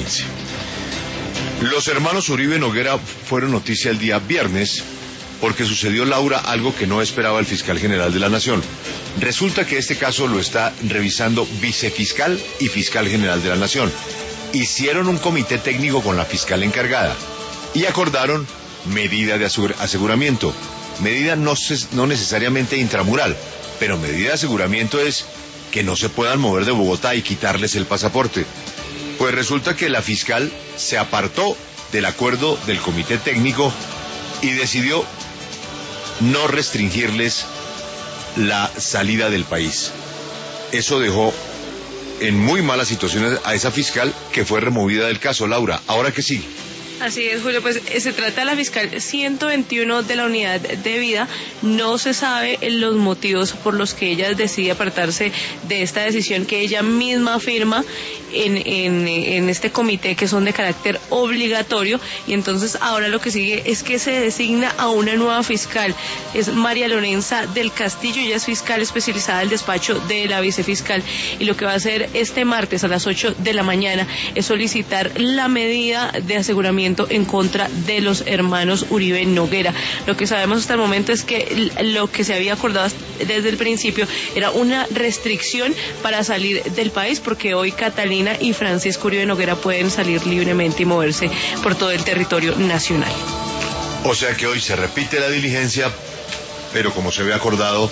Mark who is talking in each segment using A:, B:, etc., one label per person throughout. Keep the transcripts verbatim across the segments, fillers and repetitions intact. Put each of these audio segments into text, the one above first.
A: bonaerense. Los hermanos Uribe Noguera fueron noticia el día viernes porque sucedió, Laura, algo que no esperaba el fiscal general de la Nación. Resulta que este caso lo está revisando vicefiscal y fiscal general de la Nación. Hicieron un comité técnico con la fiscal encargada y acordaron medida de aseguramiento. Medida no, no necesariamente intramural, pero medida de aseguramiento es que no se puedan mover de Bogotá y quitarles el pasaporte. Pues resulta que la fiscal se apartó del acuerdo del comité técnico y decidió no restringirles la salida del país. Eso dejó en muy malas situaciones a esa fiscal, que fue removida del caso. Laura, ¿ahora qué sigue?
B: Así es, Julio, pues se trata de la fiscal ciento veintiuno de la unidad de vida. No se sabe los motivos por los que ella decide apartarse de esta decisión que ella misma firma en, en, en este comité, que son de carácter obligatorio, y entonces ahora lo que sigue es que se designa a una nueva fiscal. Es María Lorenza del Castillo, ella es fiscal especializada del despacho de la vicefiscal, y lo que va a hacer este martes a las ocho de la mañana es solicitar la medida de aseguramiento en contra de los hermanos Uribe Noguera. Lo que sabemos hasta el momento es que lo que se había acordado desde el principio era una restricción para salir del país, porque hoy Catalina y Francisco Uribe Noguera pueden salir libremente y moverse por todo el territorio nacional.
A: O sea que hoy se repite la diligencia, pero como se había acordado,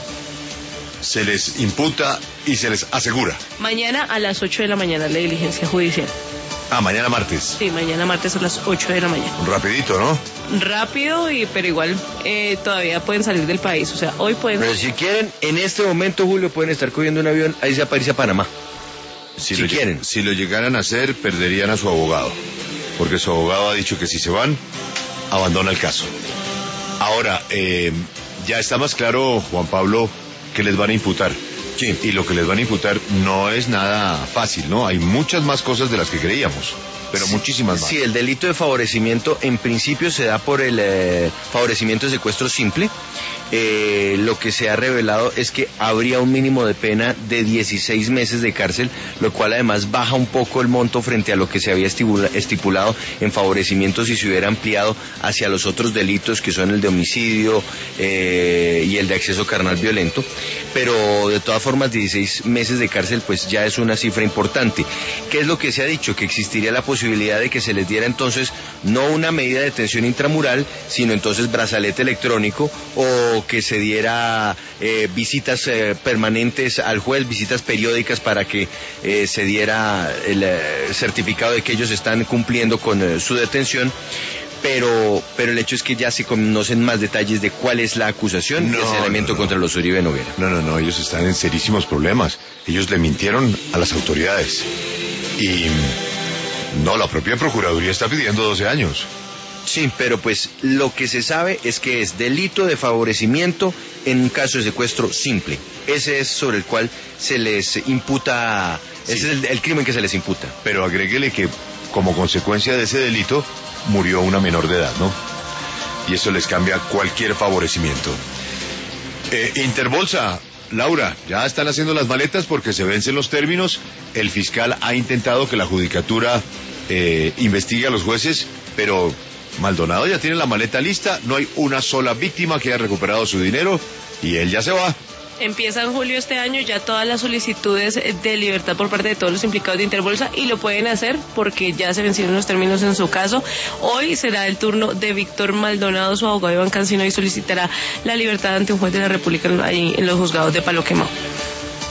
A: se les imputa y se les asegura.
B: Mañana a las ocho de la mañana la diligencia judicial.
A: Ah, mañana martes.
B: Sí, mañana martes a las ocho de la mañana.
A: Rapidito, ¿no?
B: Rápido, y pero igual eh, todavía pueden salir del país. O sea, hoy pueden...
C: Pero si quieren, en este momento, Julio, pueden estar cogiendo un avión ahí para irse a Panamá.
A: Si,
C: si
A: lo,
C: quieren.
A: Si lo llegaran a hacer, perderían a su abogado. Porque su abogado ha dicho que si se van, abandona el caso. Ahora, eh, ya está más claro, Juan Pablo, que les van a imputar. Sí. Y lo que les van a imputar no es nada fácil, ¿no? Hay muchas más cosas de las que creíamos, pero sí, muchísimas más.
C: Sí, el delito de favorecimiento en principio se da por el eh, favorecimiento de secuestro simple. Eh, lo que se ha revelado es que habría un mínimo de pena de dieciséis meses de cárcel, lo cual además baja un poco el monto frente a lo que se había estipula, estipulado en favorecimiento si se hubiera ampliado hacia los otros delitos, que son el de homicidio eh, y el de acceso carnal violento. Pero de todas formas, dieciséis meses de cárcel pues ya es una cifra importante. ¿Qué es lo que se ha dicho? Que existiría la posibilidad de que se les diera entonces no una medida de detención intramural, sino entonces brazalete electrónico, o que se diera eh, visitas eh, permanentes al juez, visitas periódicas para que eh, se diera el eh, certificado de que ellos están cumpliendo con eh, su detención. Pero, pero el hecho es que ya se conocen más detalles de cuál es la acusación
A: no,
C: y ese elemento
A: no, no.
C: contra los Uribe Noguera.
A: No, no, no, ellos están en serísimos problemas. Ellos le mintieron a las autoridades. Y no, la propia Procuraduría está pidiendo doce años.
C: Sí, pero pues lo que se sabe es que es delito de favorecimiento en un caso de secuestro simple. Ese es sobre el cual se les imputa, sí. Ese es el, el crimen que se les imputa.
A: Pero agréguele que como consecuencia de ese delito murió una menor de edad, ¿no? Y eso les cambia cualquier favorecimiento. Eh, Interbolsa, Laura, ya están haciendo las maletas porque se vencen los términos. El fiscal ha intentado que la judicatura eh, investigue a los jueces, pero Maldonado ya tiene la maleta lista, no hay una sola víctima que haya recuperado su dinero y él ya se va.
B: Empieza en julio este año ya todas las solicitudes de libertad por parte de todos los implicados de Interbolsa, y lo pueden hacer porque ya se vencieron los términos en su caso. Hoy será el turno de Víctor Maldonado, su abogado Iván Cancino, y solicitará la libertad ante un juez de la República ahí en los juzgados de Palo Quemado.